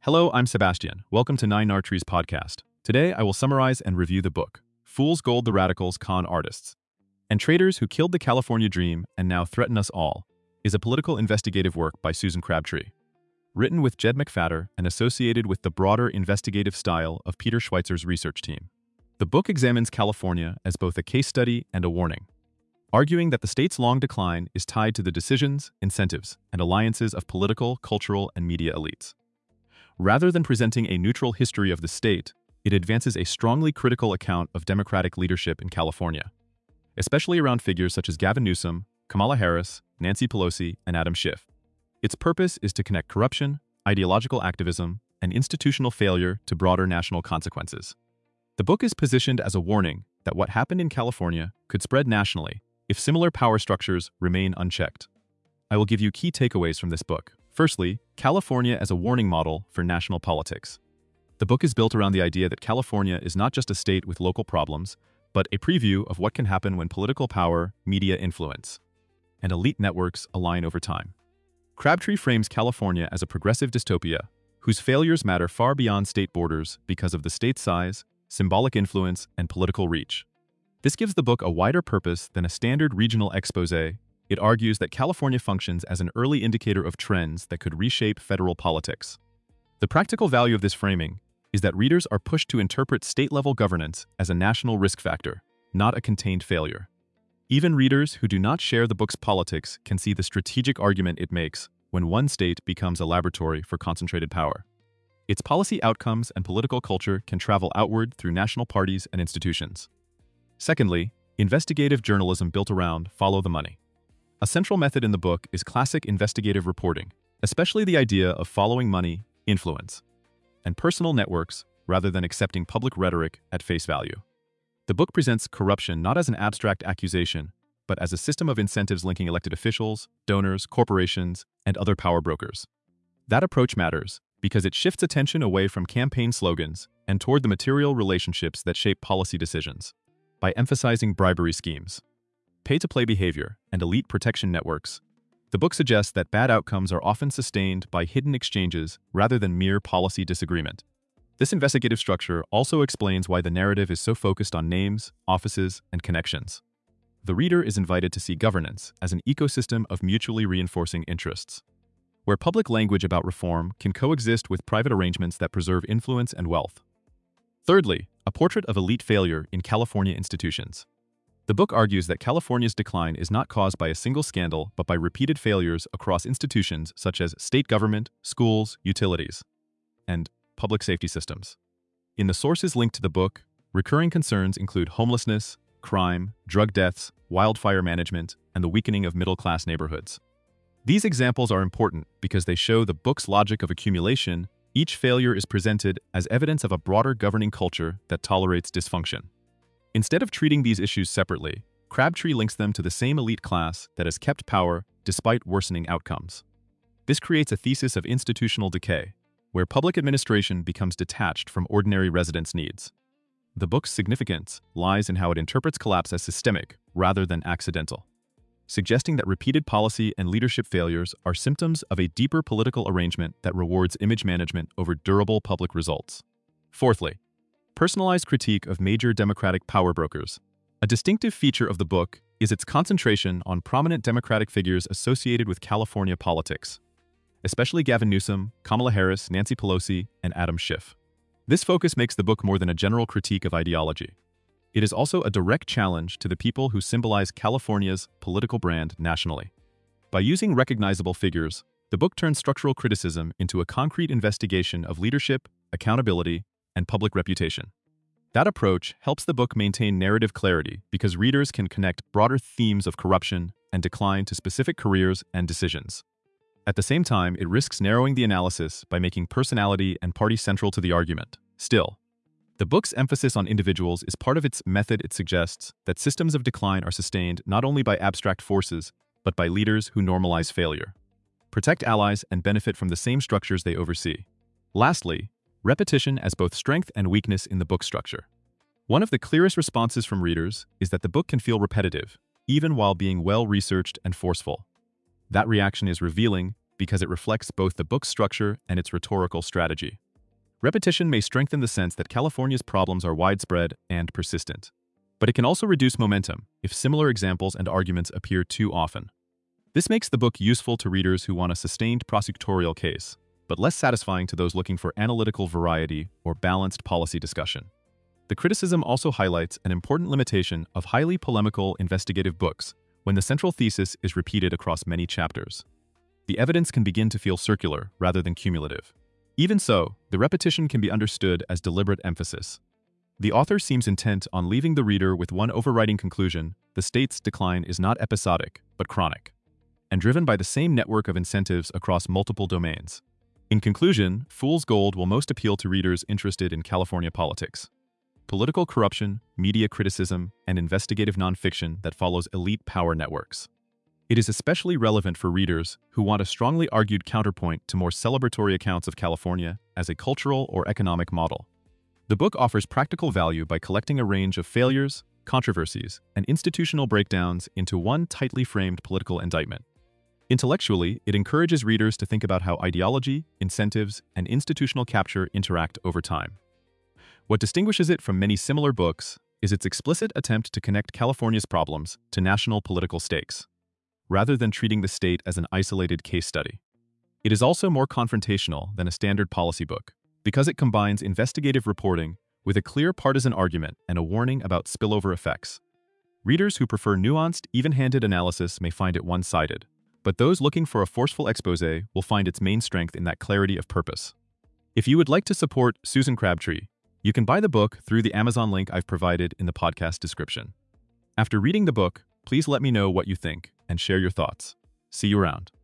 Hello, I'm Sebastian. Welcome to Nine Archery's podcast. Today, I will summarize and review the book, Fool's Gold: The Radicals Con Artists, and Traitors Who Killed the California Dream and Now Threaten Us All, is a political investigative work by Susan Crabtree. Written with Jed McFadder and associated with the broader investigative style of Peter Schweitzer's research team. The book examines California as both a case study and a warning, arguing that the state's long decline is tied to the decisions, incentives, and alliances of political, cultural, and media elites. Rather than presenting a neutral history of the state, it advances a strongly critical account of Democratic leadership in California, especially around figures such as Gavin Newsom, Kamala Harris, Nancy Pelosi, and Adam Schiff. Its purpose is to connect corruption, ideological activism, and institutional failure to broader national consequences. The book is positioned as a warning that what happened in California could spread nationally if similar power structures remain unchecked. I will give you key takeaways from this book. Firstly, California as a warning model for national politics. The book is built around the idea that California is not just a state with local problems, but a preview of what can happen when political power, media influence, and elite networks align over time. Crabtree frames California as a progressive dystopia whose failures matter far beyond state borders because of the state's size, symbolic influence, and political reach. This gives the book a wider purpose than a standard regional exposé. It argues that California functions as an early indicator of trends that could reshape federal politics. The practical value of this framing is that readers are pushed to interpret state-level governance as a national risk factor, not a contained failure. Even readers who do not share the book's politics can see the strategic argument it makes when one state becomes a laboratory for concentrated power. Its policy outcomes and political culture can travel outward through national parties and institutions. Secondly, investigative journalism built around follow the money. A central method in the book is classic investigative reporting, especially the idea of following money, influence, and personal networks rather than accepting public rhetoric at face value. The book presents corruption not as an abstract accusation, but as a system of incentives linking elected officials, donors, corporations, and other power brokers. That approach matters because it shifts attention away from campaign slogans and toward the material relationships that shape policy decisions. By emphasizing bribery schemes, pay-to-play behavior, and elite protection networks, the book suggests that bad outcomes are often sustained by hidden exchanges rather than mere policy disagreement. This investigative structure also explains why the narrative is so focused on names, offices, and connections. The reader is invited to see governance as an ecosystem of mutually reinforcing interests, where public language about reform can coexist with private arrangements that preserve influence and wealth. Thirdly, a portrait of elite failure in California institutions. The book argues that California's decline is not caused by a single scandal but by repeated failures across institutions such as state government, schools, utilities, and public safety systems. In the sources linked to the book, recurring concerns include homelessness, crime, drug deaths, wildfire management, and the weakening of middle-class neighborhoods. These examples are important because they show the book's logic of accumulation. Each failure is presented as evidence of a broader governing culture that tolerates dysfunction. Instead of treating these issues separately, Crabtree links them to the same elite class that has kept power despite worsening outcomes. This creates a thesis of institutional decay, where public administration becomes detached from ordinary residents' needs. The book's significance lies in how it interprets collapse as systemic rather than accidental, suggesting that repeated policy and leadership failures are symptoms of a deeper political arrangement that rewards image management over durable public results. Fourthly, personalized critique of major Democratic power brokers. A distinctive feature of the book is its concentration on prominent Democratic figures associated with California politics, especially Gavin Newsom, Kamala Harris, Nancy Pelosi, and Adam Schiff. This focus makes the book more than a general critique of ideology. It is also a direct challenge to the people who symbolize California's political brand nationally. By using recognizable figures, the book turns structural criticism into a concrete investigation of leadership, accountability, and public reputation. That approach helps the book maintain narrative clarity because readers can connect broader themes of corruption and decline to specific careers and decisions. At the same time, it risks narrowing the analysis by making personality and party central to the argument. Still, the book's emphasis on individuals is part of its method. It suggests that systems of decline are sustained not only by abstract forces, but by leaders who normalize failure, protect allies, and benefit from the same structures they oversee. Lastly, repetition as both strength and weakness in the book structure. One of the clearest responses from readers is that the book can feel repetitive, even while being well-researched and forceful. That reaction is revealing because it reflects both the book's structure and its rhetorical strategy. Repetition may strengthen the sense that California's problems are widespread and persistent, but it can also reduce momentum if similar examples and arguments appear too often. This makes the book useful to readers who want a sustained prosecutorial case, but less satisfying to those looking for analytical variety or balanced policy discussion. The criticism also highlights an important limitation of highly polemical investigative books when the central thesis is repeated across many chapters. The evidence can begin to feel circular rather than cumulative. Even so, the repetition can be understood as deliberate emphasis. The author seems intent on leaving the reader with one overriding conclusion: the state's decline is not episodic, but chronic, and driven by the same network of incentives across multiple domains. In conclusion, Fool's Gold will most appeal to readers interested in California politics, political corruption, media criticism, and investigative nonfiction that follows elite power networks. It is especially relevant for readers who want a strongly argued counterpoint to more celebratory accounts of California as a cultural or economic model. The book offers practical value by collecting a range of failures, controversies, and institutional breakdowns into one tightly framed political indictment. Intellectually, it encourages readers to think about how ideology, incentives, and institutional capture interact over time. What distinguishes it from many similar books is its explicit attempt to connect California's problems to national political stakes, rather than treating the state as an isolated case study. It is also more confrontational than a standard policy book, because it combines investigative reporting with a clear partisan argument and a warning about spillover effects. Readers who prefer nuanced, even-handed analysis may find it one-sided, but those looking for a forceful exposé will find its main strength in that clarity of purpose. If you would like to support Susan Crabtree, you can buy the book through the Amazon link I've provided in the podcast description. After reading the book, please let me know what you think and share your thoughts. See you around.